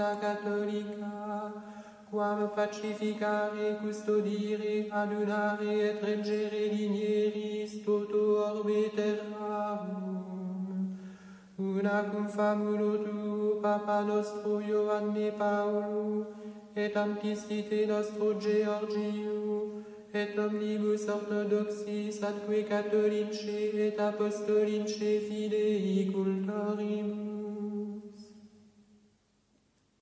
catholica, quam pacificare, custodire, adunare et reggere linieris toto orbe terrarum. Una cum famulo tuo, Papa nostro Ioanne Paulu, et anticite nostro Georgiu, et omnibus orthodoxis atque catholice et apostolince fidei cultoribus.